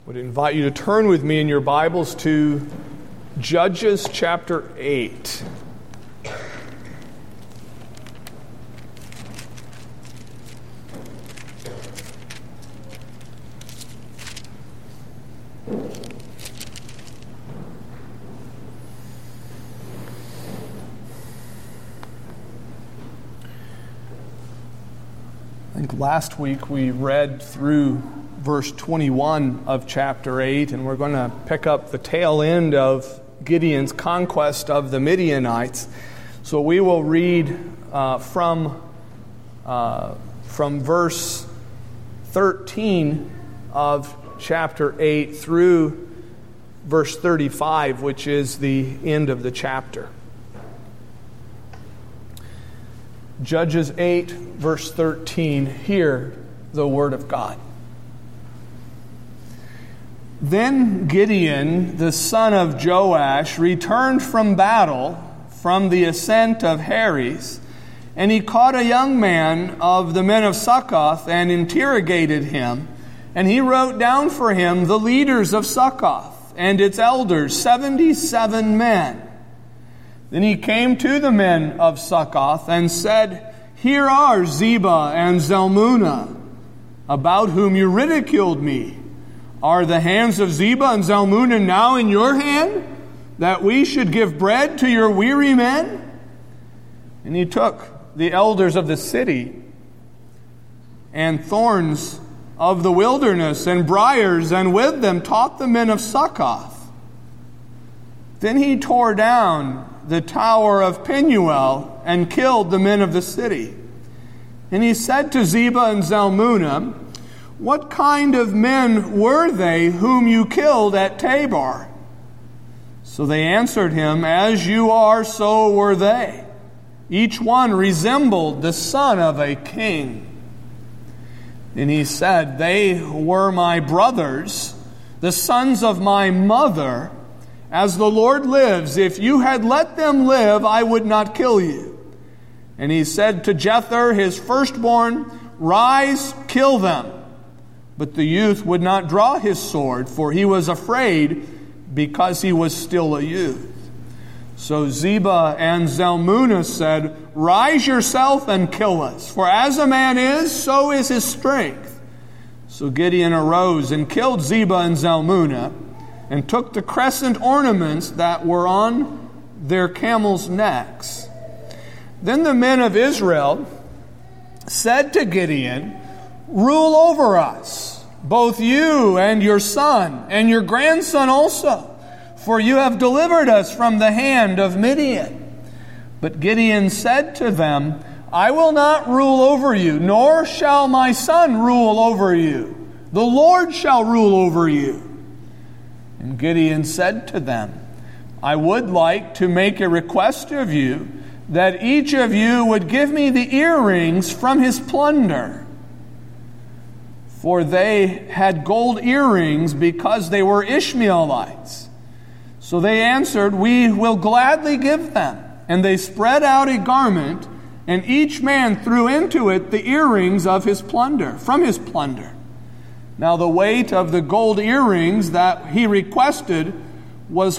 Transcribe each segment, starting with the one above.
I would invite you to turn with me in your Bibles to Judges chapter 8. I think last week we read through verse 21 of chapter 8, and we're going to pick up the tail end of Gideon's conquest of the Midianites. So we will read from verse 13 of chapter 8 through verse 35, which is the end of the chapter. Judges 8, verse 13, hear the word of God. Then Gideon, the son of Joash, returned from battle from the ascent of Heres, and he caught a young man of the men of Succoth and interrogated him, and he wrote down for him the leaders of Succoth and its elders, 77 men. Then he came to the men of Succoth and said, "Here are Zebah and Zalmunna, about whom you ridiculed me. Are the hands of Zebah and Zalmunna now in your hand, that we should give bread to your weary men?" And he took the elders of the city and thorns of the wilderness and briars, and with them taught the men of Succoth. Then he tore down the tower of Penuel and killed the men of the city. And he said to Zebah and Zalmunna, "What kind of men were they whom you killed at Tabor?" So they answered him, "As you are, so were they. Each one resembled the son of a king." And he said, "They were my brothers, the sons of my mother. As the Lord lives, if you had let them live, I would not kill you." And he said to Jether, his firstborn, "Rise, kill them." But the youth would not draw his sword, for he was afraid, because he was still a youth. So Zebah and Zalmunna said, "Rise yourself and kill us, for as a man is, so is his strength." So Gideon arose and killed Zebah and Zalmunna, and took the crescent ornaments that were on their camels' necks. Then the men of Israel said to Gideon, "Rule over us, both you and your son, and your grandson also, for you have delivered us from the hand of Midian." But Gideon said to them, "I will not rule over you, nor shall my son rule over you. The Lord shall rule over you." And Gideon said to them, "I would like to make a request of you, that each of you would give me the earrings from his plunder." For they had gold earrings because they were Ishmaelites. So they answered, "We will gladly give them." And they spread out a garment, and each man threw into it the earrings of his plunder, from his plunder. Now the weight of the gold earrings that he requested was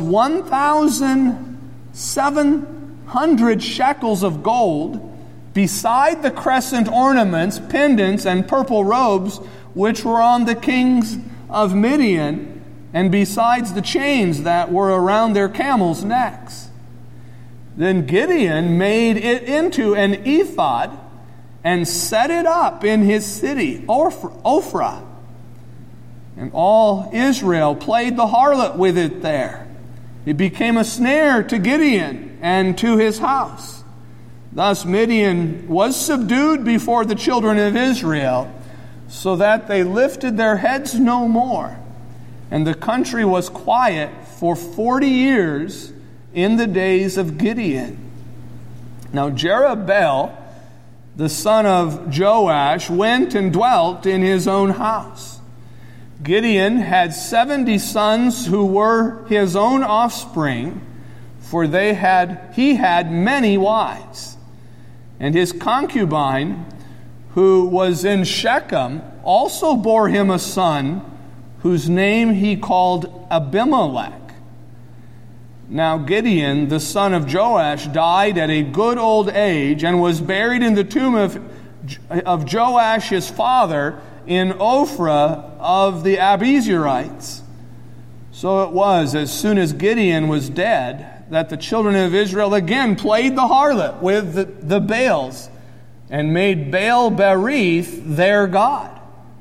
1,700 shekels of gold, beside the crescent ornaments, pendants, and purple robes, which were on the kings of Midian, and besides the chains that were around their camels' necks. Then Gideon made it into an ephod, and set it up in his city, Ophrah. And all Israel played the harlot with it there. It became a snare to Gideon and to his house. Thus Midian was subdued before the children of Israel, so that they lifted their heads no more. And the country was quiet for 40 years in the days of Gideon. Now Jerubbaal, the son of Joash, went and dwelt in his own house. Gideon had 70 sons who were his own offspring, for he had many wives. And his concubine, who was in Shechem, also bore him a son, whose name he called Abimelech. Now Gideon, the son of Joash, died at a good old age and was buried in the tomb of Joash his father in Ophrah of the Abiezrites. So it was, as soon as Gideon was dead, that the children of Israel again played the harlot with the Baals and made Baal-berith their god.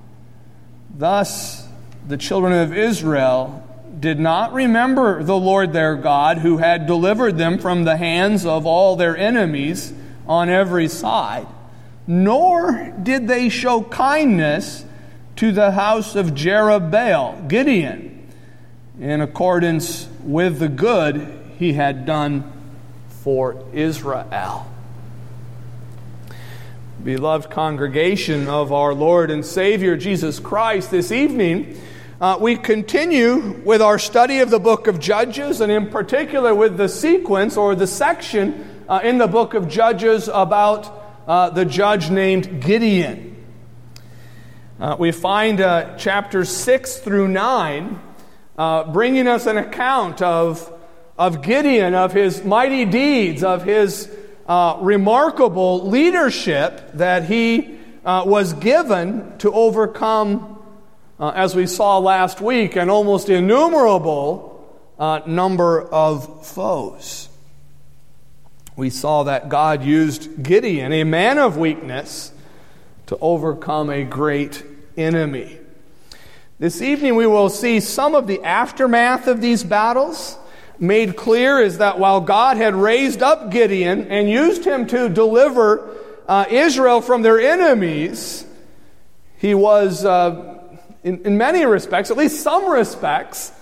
Thus the children of Israel did not remember the Lord their God, who had delivered them from the hands of all their enemies on every side, nor did they show kindness to the house of Jerubbaal, Gideon, in accordance with the good he had done for Israel. Beloved congregation of our Lord and Savior Jesus Christ, this evening we continue with our study of the book of Judges, and in particular with the sequence or the section in the book of Judges about the judge named Gideon. We find chapters 6 through 9 bringing us an account of Gideon, of his mighty deeds, of his remarkable leadership that he was given to overcome, as we saw last week, an almost innumerable number of foes. We saw that God used Gideon, a man of weakness, to overcome a great enemy. This evening we will see some of the aftermath of these battles. Made clear is that while God had raised up Gideon and used him to deliver Israel from their enemies, he was, in many respects, at least some respects,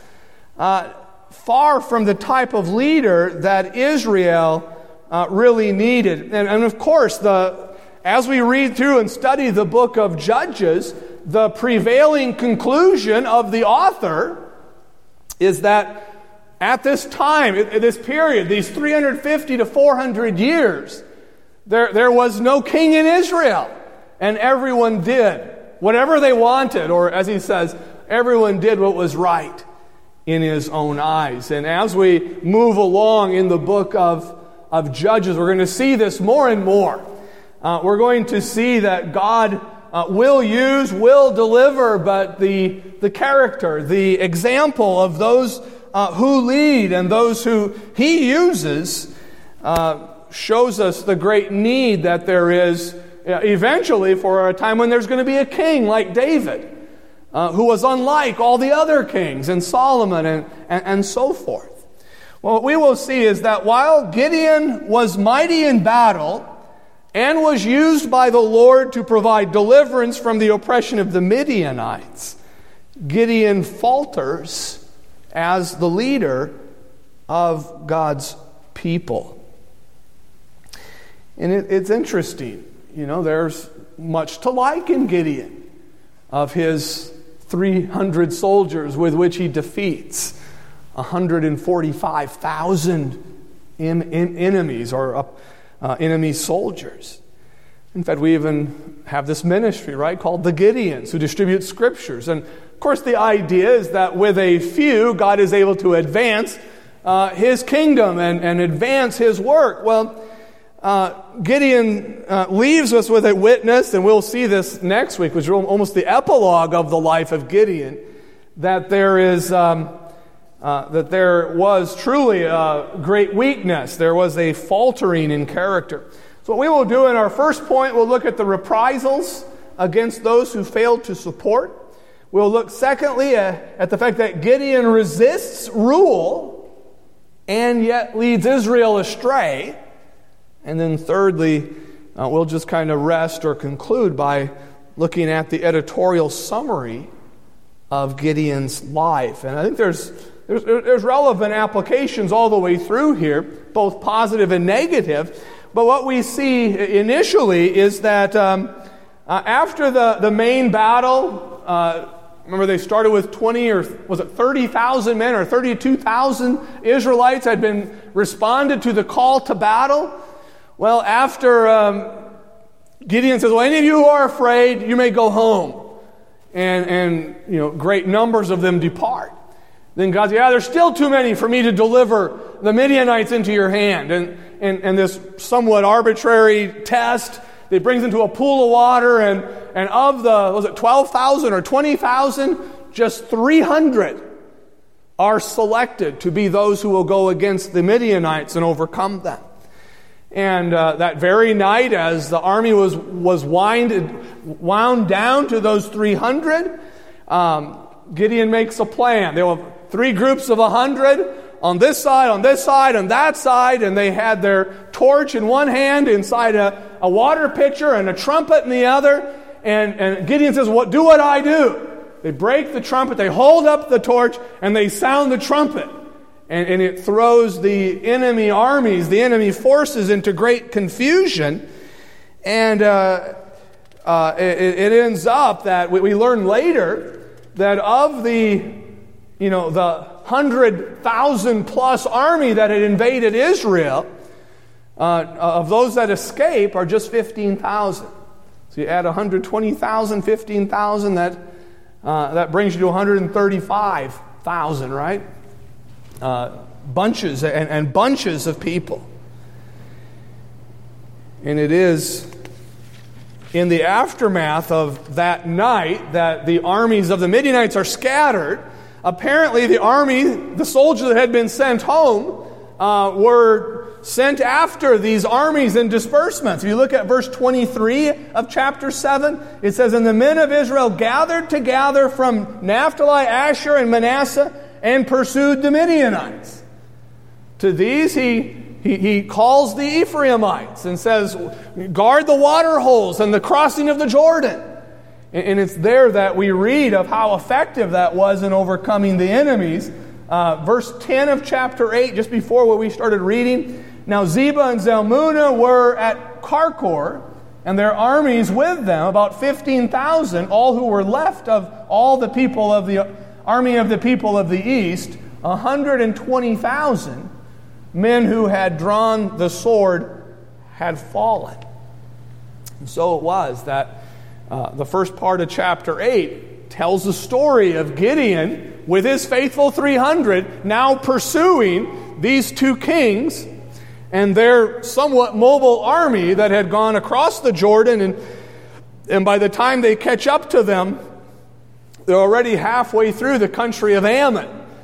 far from the type of leader that Israel really needed. And of course, as we read through and study the book of Judges, the prevailing conclusion of the author is that at this time, at this period, these 350 to 400 years, there was no king in Israel, and everyone did whatever they wanted, or as he says, everyone did what was right in his own eyes. And as we move along in the book of Judges, we're going to see this more and more. We're going to see that God will use, will deliver, but the character, the example of those who lead and those who he uses shows us the great need that there is eventually for a time when there's going to be a king like David, who was unlike all the other kings, and Solomon and so forth. Well, what we will see is that while Gideon was mighty in battle and was used by the Lord to provide deliverance from the oppression of the Midianites, Gideon falters as the leader of God's people. And it's interesting. You know, there's much to like in Gideon, of his 300 soldiers with which he defeats 145,000 enemies or enemy soldiers. In fact, we even have this ministry, right, called the Gideons, who distribute scriptures. And of course, the idea is that with a few, God is able to advance his kingdom and advance his work. Well, Gideon leaves us with a witness, and we'll see this next week, which is almost the epilogue of the life of Gideon, that there was truly a great weakness. There was a faltering in character. So what we will do in our first point, we'll look at the reprisals against those who failed to support. We'll look secondly at the fact that Gideon resists rule and yet leads Israel astray. And then thirdly, we'll just kind of rest or conclude by looking at the editorial summary of Gideon's life. And I think there's relevant applications all the way through here, both positive and negative. But what we see initially is that after the main battle, remember they started with 20 or was it 30,000 men or 32,000 Israelites had been responded to the call to battle. Well, after Gideon says, well, any of you who are afraid, you may go home. and great numbers of them depart. Then God says, there's still too many for me to deliver the Midianites into your hand. And this somewhat arbitrary test, it brings them to a pool of water, and of the, 12,000 or 20,000, just 300 are selected to be those who will go against the Midianites and overcome them. And that very night, as the army was wound down to those 300, Gideon makes a plan. There were 3 groups of 100 on this side, on that side, and they had their torch in one hand inside a water pitcher and a trumpet in the other. And Gideon says, do what I do. They break the trumpet, they hold up the torch, and they sound the trumpet. And it throws the enemy armies, the enemy forces into great confusion. And it ends up that we learn later that of the 100,000 plus army that had invaded Israel, of those that escape are just 15,000. So you add 120,000, 15,000, that brings you to 135,000, right? Bunches and bunches of people. And it is in the aftermath of that night that the armies of the Midianites are scattered. Apparently the soldiers that had been sent home were sent after these armies in disbursements. If you look at verse 23 of chapter 7, it says, "And the men of Israel gathered together from Naphtali, Asher, and Manasseh, and pursued the Midianites." To these he calls the Ephraimites and says, "Guard the water holes and the crossing of the Jordan." And it's there that we read of how effective that was in overcoming the enemies. Verse 10 of chapter 8, just before where we started reading, "Now Zebah and Zalmunna were at Karkor, and their armies with them, about 15,000, all who were left of all the people of the army of the people of the east, 120,000 men who had drawn the sword had fallen." And so it was that the first part of chapter 8 tells the story of Gideon with his faithful 300 now pursuing these 2 kings and their somewhat mobile army that had gone across the Jordan, and by the time they catch up to them, they're already halfway through the country of Ammon,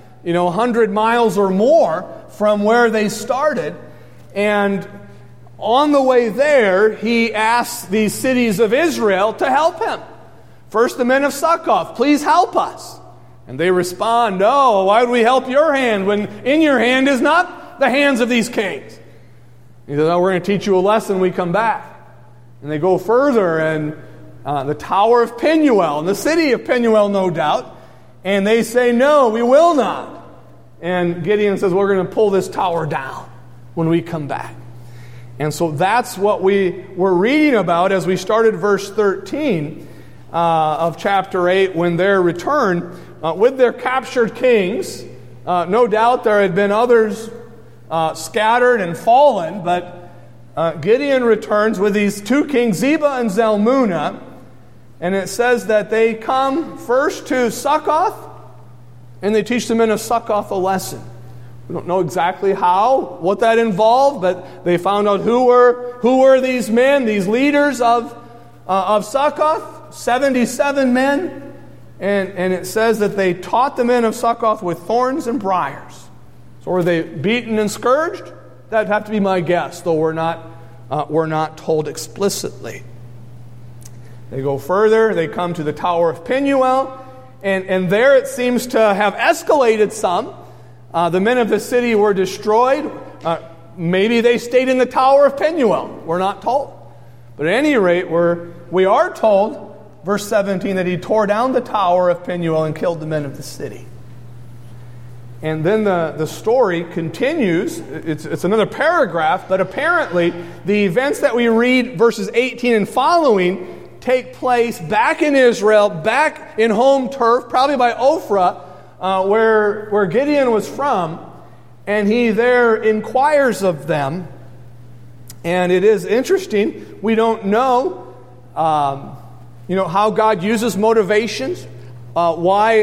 100 miles or more from where they started. And on the way there, he asks these cities of Israel to help him. First, the men of Succoth, "Please help us." And they respond, "No, why would we help your hand when in your hand is not the hands of these kings?" He says, "Oh, we're going to teach you a lesson when we come back." And they go further, and the Tower of Penuel, and the city of Penuel, no doubt, and they say, "No, we will not." And Gideon says, "We're going to pull this tower down when we come back." And so that's what we were reading about as we started verse 13 of chapter 8, when their return with their captured kings. No doubt there had been others scattered and fallen, but Gideon returns with these 2 kings, Zebah and Zalmunna, and it says that they come first to Succoth, and they teach the men of Succoth a lesson. We don't know exactly what that involved, but they found out who were these men, these leaders of Succoth, 77 men, and it says that they taught the men of Succoth with thorns and briars. So were they beaten and scourged? That'd have to be my guess, though we're not told explicitly. They go further. They come to the Tower of Penuel, and there it seems to have escalated some. The men of the city were destroyed. Maybe they stayed in the Tower of Penuel. We're not told. But at any rate, we are told, verse 17, that he tore down the Tower of Penuel and killed the men of the city. And then the story continues. It's another paragraph, but apparently the events that we read, verses 18 and following, take place back in Israel, back in home turf, probably by Ophrah, where Gideon was from, and he there inquires of them. And it is interesting, we don't know You know, how God uses motivations? Why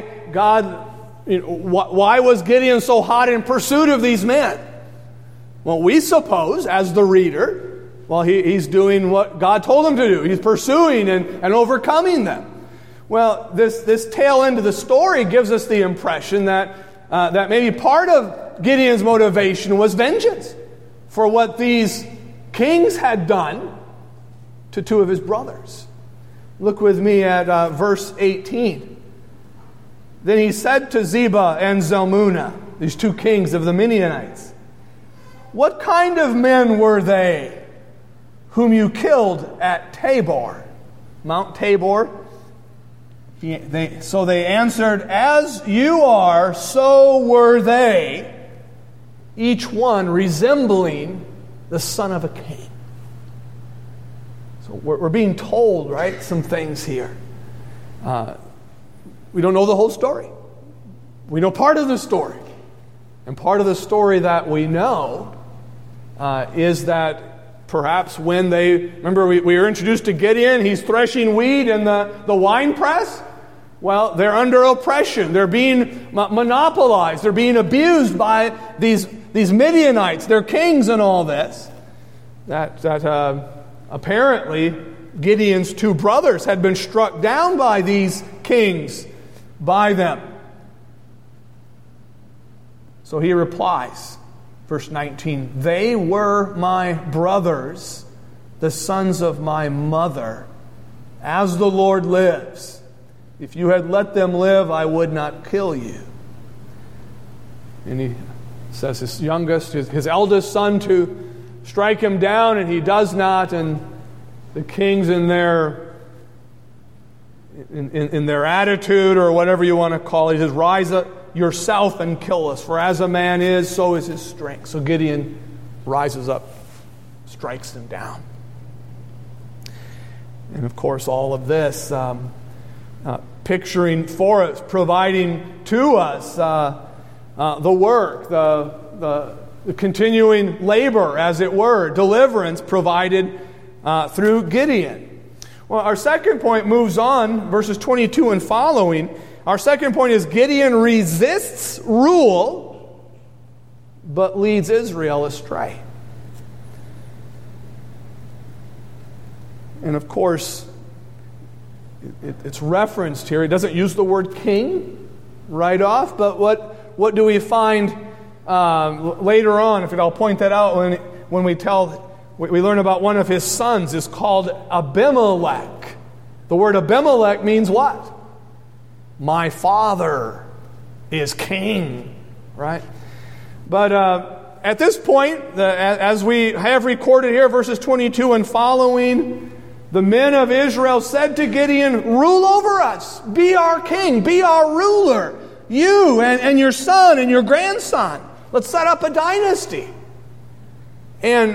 was Gideon so hot in pursuit of these men? Well, we suppose, as the reader, he's doing what God told him to do. He's pursuing and overcoming them. Well, this tail end of the story gives us the impression that maybe part of Gideon's motivation was vengeance for what these kings had done to two of his brothers. Look with me at verse 18. Then he said to Zebah and Zalmunna, these two kings of the Midianites, "What kind of men were they whom you killed at Tabor?" Mount Tabor. So they answered, "As you are, so were they, each one resembling the son of a king." So we're being told, right, some things here. We don't know the whole story. We know part of the story. And part of the story that we know is that perhaps when remember we were introduced to Gideon, he's threshing wheat in the wine press. Well, they're under oppression. They're being monopolized. They're being abused by these Midianites. They're kings and all this. That apparently Gideon's two brothers had been struck down by these kings, by them. So he replies, verse 19, "They were my brothers, the sons of my mother. As the Lord lives, if you had let them live, I would not kill you." And he says his eldest son to strike him down, and he does not. And the kings in their attitude, or whatever you want to call it, he says, "Rise up yourself and kill us, for as a man is, so is his strength." So Gideon rises up, strikes him down. And of course, all of this picturing for us, providing to us the work, the continuing labor, as it were, deliverance provided through Gideon. Well, our second point moves on, verses 22 and following. Our second point is Gideon resists rule, but leads Israel astray. And of course, it's referenced here. It doesn't use the word king right off, but what do we find later on? I'll point that out when we learn about one of his sons is called Abimelech. The word Abimelech means what? My father is king, right? But at this point, as we have recorded here, verses 22 and following, the men of Israel said to Gideon, "Rule over us, be our king, be our ruler, you and your son and your grandson. Let's set up a dynasty." And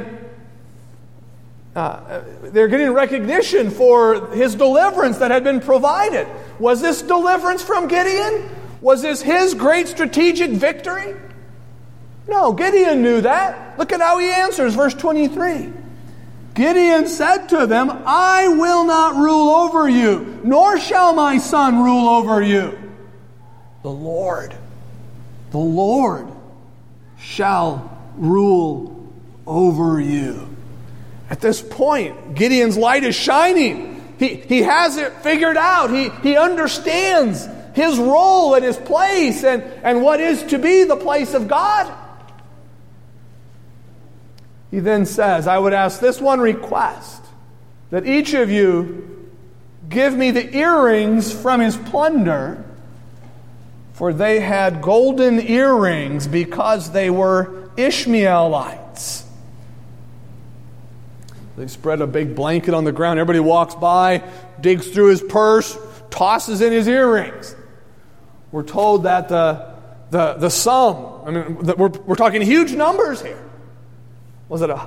they're getting recognition for his deliverance that had been provided. Was this deliverance from Gideon? Was this his great strategic victory? No, Gideon knew that. Look at how he answers, verse 23. Gideon said to them, "I will not rule over you, nor shall my son rule over you. The Lord shall rule over you." At this point, Gideon's light is shining. He has it figured out. He understands his role and his place and what is to be the place of God. He then says, "I would ask this one request, that each of you give me the earrings from his plunder, for they had golden earrings because they were Ishmaelites." They spread a big blanket on the ground. Everybody walks by, digs through his purse, tosses in his earrings. We're told that the sum, we're talking huge numbers here. Was it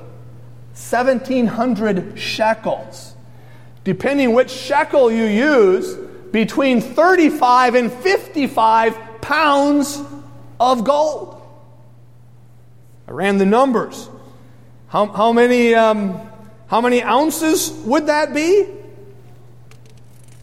1,700 shekels? Depending which shekel you use, between 35 and 55 pounds of gold. I ran the numbers. How many ounces would that be?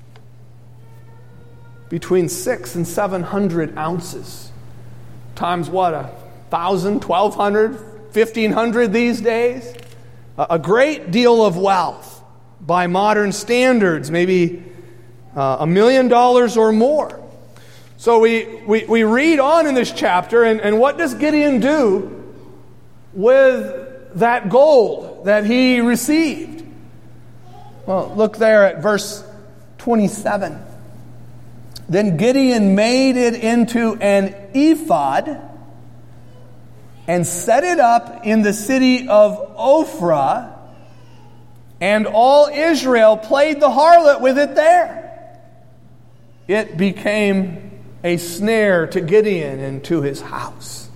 between 600 and 700 ounces. Times what, 1,000, 1,200, 1,500 these days? A great deal of wealth by modern standards, maybe $1 million or more. So we read on in this chapter, and what does Gideon do with that gold that he received? Well, look there at verse 27. Then Gideon made it into an ephod and set it up in the city of Ophrah, and all Israel played the harlot with it there. It became a snare to Gideon and to his house.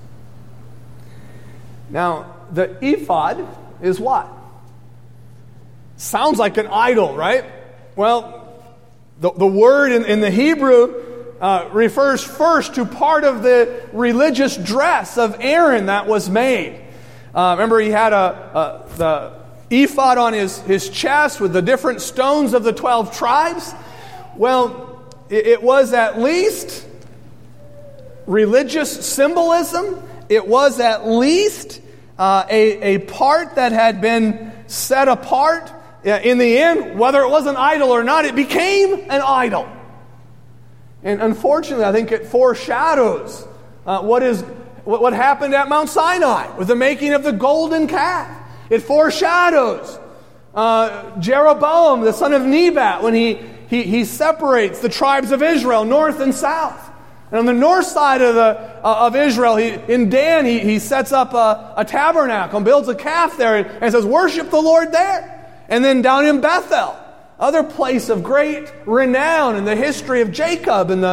Now, the ephod is what? Sounds like an idol, right? Well, the word in the Hebrew refers first to part of the religious dress of Aaron that was made. Remember, he had the ephod on his chest with the different stones of the 12 tribes. Well, it was at least religious symbolism. It was at least a part that had been set apart. In the end, whether it was an idol or not, it became an idol. And unfortunately, I think it foreshadows what happened at Mount Sinai with the making of the golden calf. It foreshadows Jeroboam, the son of Nebat, when he separates the tribes of Israel, north and south. And on the north side of Israel, in Dan, he sets up a tabernacle and builds a calf there and says, worship the Lord there. And then down in Bethel, other place of great renown in the history of Jacob and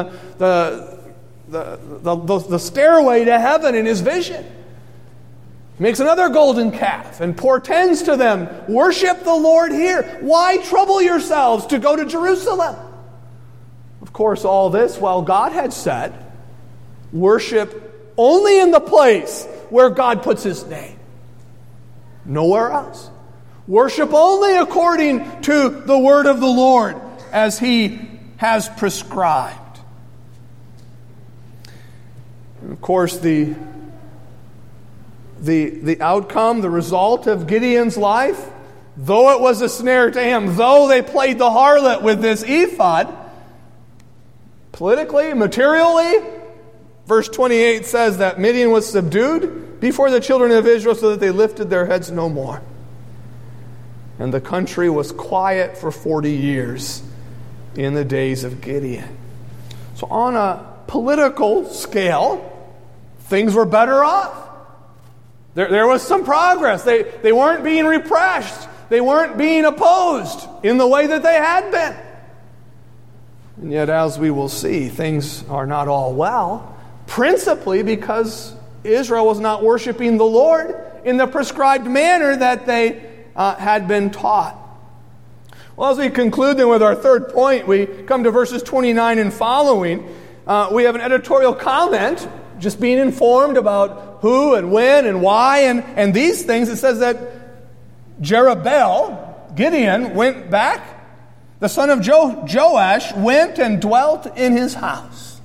the stairway to heaven in his vision. He makes another golden calf and portends to them, worship the Lord here. Why trouble yourselves to go to Jerusalem? Of course, all this while God had said, worship only in the place where God puts his name. Nowhere else. Worship only according to the word of the Lord as he has prescribed. And of course, the outcome, the result of Gideon's life, though it was a snare to him, though they played the harlot with this ephod, politically, materially, verse 28 says that Midian was subdued before the children of Israel so that they lifted their heads no more. And the country was quiet for 40 years in the days of Gideon. So on a political scale, things were better off. There was some progress. They weren't being repressed. They weren't being opposed in the way that they had been. And yet, as we will see, things are not all well, principally because Israel was not worshiping the Lord in the prescribed manner that they had been taught. Well, as we conclude then with our third point, we come to verses 29 and following. We have an editorial comment, just being informed about who and when and why and these things. It says that Jerubbaal, Gideon, went back. The son of Joash went and dwelt in his house.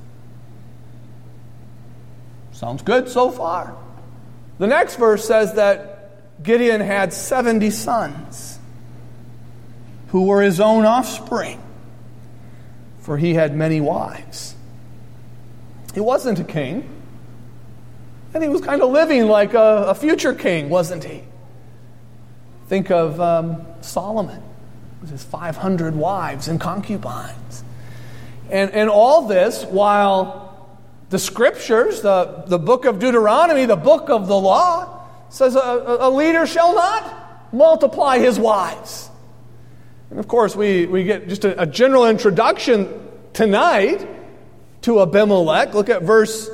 Sounds good so far. The next verse says that Gideon had 70 sons who were his own offspring, for he had many wives. He wasn't a king, and he was kind of living like a future king, wasn't he? Think of Solomon with his 500 wives and concubines. And all this while the scriptures, the book of Deuteronomy, the book of the law, says a leader shall not multiply his wives. And of course, we get just a general introduction tonight to Abimelech. Look at verse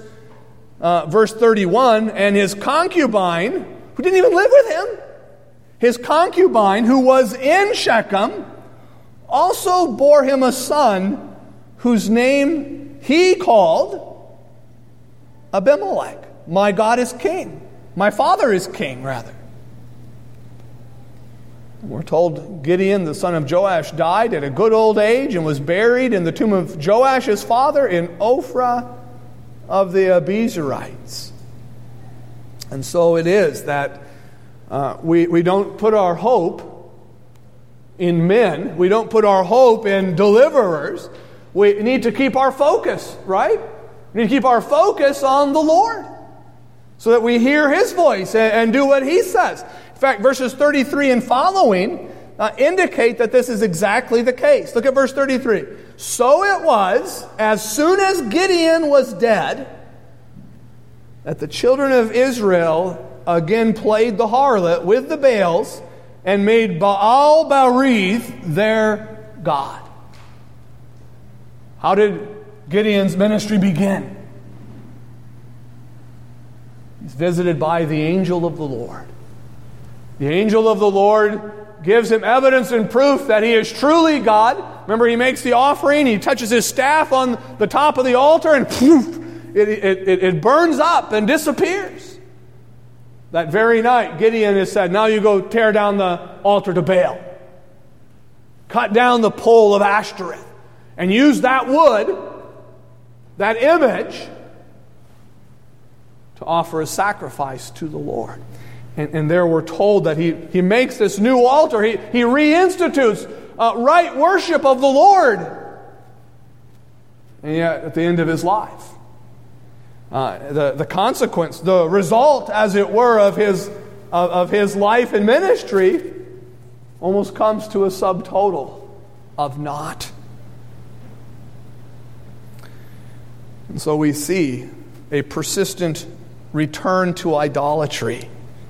31. And his concubine, who didn't even live with him, his concubine, who was in Shechem, also bore him a son whose name he called Abimelech. My God is king. My father is king, rather. We're told Gideon, the son of Joash, died at a good old age and was buried in the tomb of Joash, his father, in Ophrah of the Abiezrites. And so it is that we don't put our hope in men. We don't put our hope in deliverers. We need to keep our focus, right? We need to keep our focus on the Lord so that we hear His voice and do what He says. In fact, verses 33 and following indicate that this is exactly the case. Look at verse 33. So it was, as soon as Gideon was dead, that the children of Israel again played the harlot with the Baals and made Baal-berith their god. How did Gideon's ministry begin? He's visited by the angel of the Lord. The angel of the Lord gives him evidence and proof that he is truly God. Remember, he makes the offering, he touches his staff on the top of the altar, and poof, it burns up and disappears. That very night, Gideon has said, now you go tear down the altar to Baal. Cut down the pole of Ashtoreth. And use that wood, that image, to offer a sacrifice to the Lord. And there we're told that he makes this new altar. He reinstitutes right worship of the Lord. And yet, at the end of his life, the consequence, the result, as it were, of his life and ministry almost comes to a subtotal of naught. And so we see a persistent return to idolatry.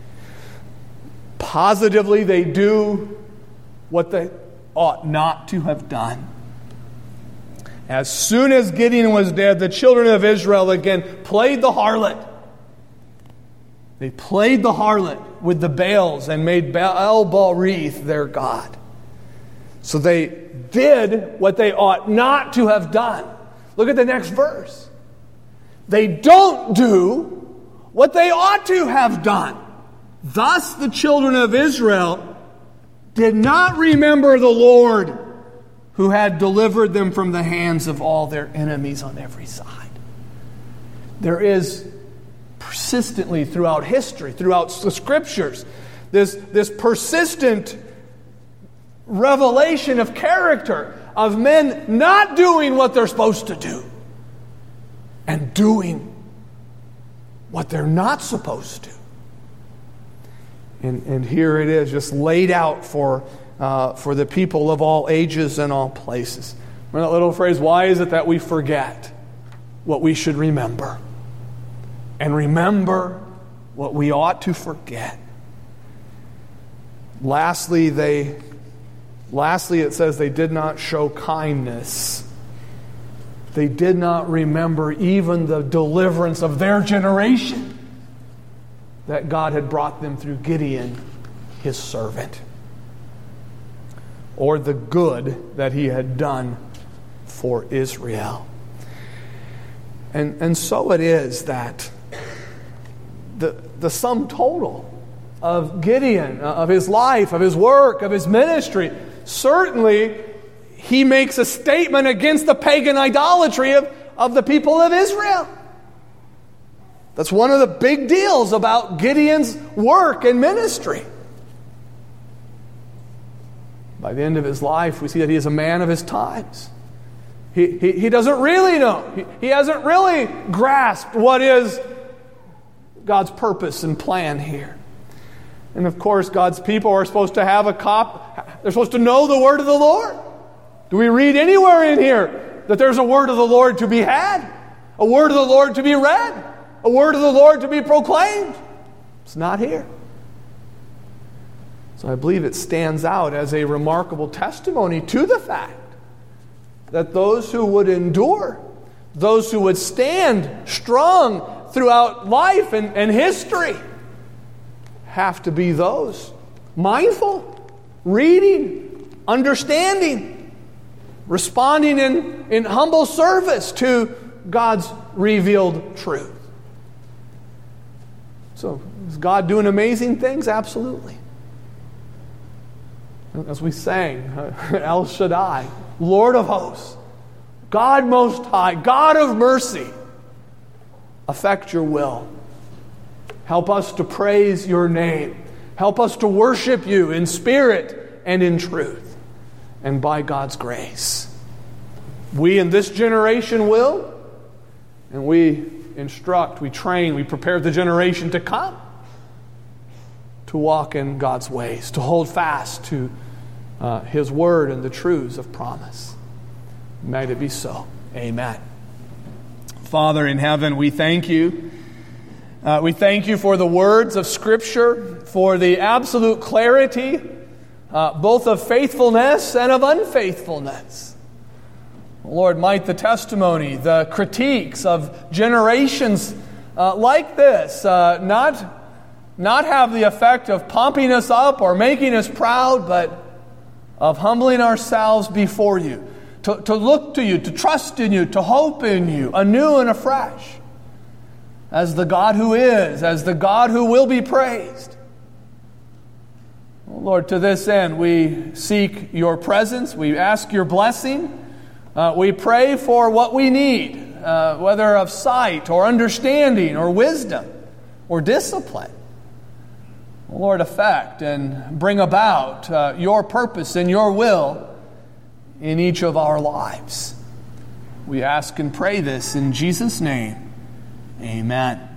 Positively, they do what they ought not to have done. As soon as Gideon was dead, the children of Israel again played the harlot. They played the harlot with the Baals and made Baal-berith their god. So they did what they ought not to have done. Look at the next verse. They don't do what they ought to have done. Thus the children of Israel did not remember the Lord who had delivered them from the hands of all their enemies on every side. There is persistently throughout history, throughout the Scriptures, this persistent revelation of character of men not doing what they're supposed to do and doing what they're not supposed to. And here it is, just laid out for the people of all ages and all places. Remember that little phrase, why is it that we forget what we should remember? And remember what we ought to forget. Lastly, it says they did not show kindness. They did not remember even the deliverance of their generation that God had brought them through Gideon, his servant, or the good that he had done for Israel. And so it is that the sum total of Gideon, of his life, of his work, of his ministry, certainly he makes a statement against the pagan idolatry of the people of Israel. That's one of the big deals about Gideon's work and ministry. By the end of his life, we see that he is a man of his times. He doesn't really know. He hasn't really grasped what is God's purpose and plan here. And of course, God's people are supposed to have they're supposed to know the word of the Lord. Do we read anywhere in here that there's a word of the Lord to be had? A word of the Lord to be read? A word of the Lord to be proclaimed? It's not here. So I believe it stands out as a remarkable testimony to the fact that those who would endure, those who would stand strong throughout life and history, have to be those mindful, reading, understanding, responding in humble service to God's revealed truth. So, is God doing amazing things? Absolutely. As we sang, El Shaddai, Lord of hosts, God most high, God of mercy, affect your will. Help us to praise your name. Help us to worship you in spirit and in truth, and by God's grace. We in this generation will, and we instruct, we train, we prepare the generation to come to walk in God's ways, to hold fast to His word and the truths of promise. Might it be so. Amen. Father in heaven, we thank you. We thank you for the words of Scripture, for the absolute clarity, both of faithfulness and of unfaithfulness. Lord, might the testimony, the critiques of generations like this not have the effect of pumping us up or making us proud, but of humbling ourselves before you, to look to you, to trust in you, to hope in you, anew and afresh, as the God who is, as the God who will be praised. Lord, to this end, we seek your presence. We ask your blessing. We pray for what we need, whether of sight or understanding or wisdom or discipline. Lord, affect and bring about your purpose and your will in each of our lives. We ask and pray this in Jesus' name. Amen.